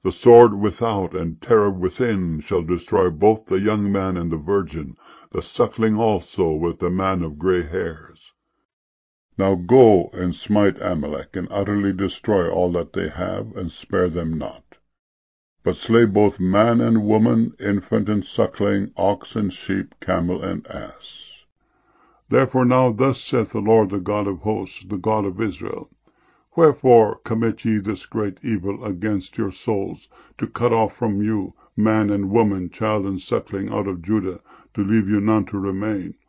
The sword without and terror within shall destroy both the young man and the virgin, the suckling also with the man of gray hairs. Now go and smite Amalek, and utterly destroy all that they have, and spare them not. But slay both man and woman, infant and suckling, ox and sheep, camel and ass. Therefore now thus saith the Lord, the God of hosts, the God of Israel, Wherefore commit ye this great evil against your souls, to cut off from you man and woman, child and suckling out of Judah, to leave you none to remain?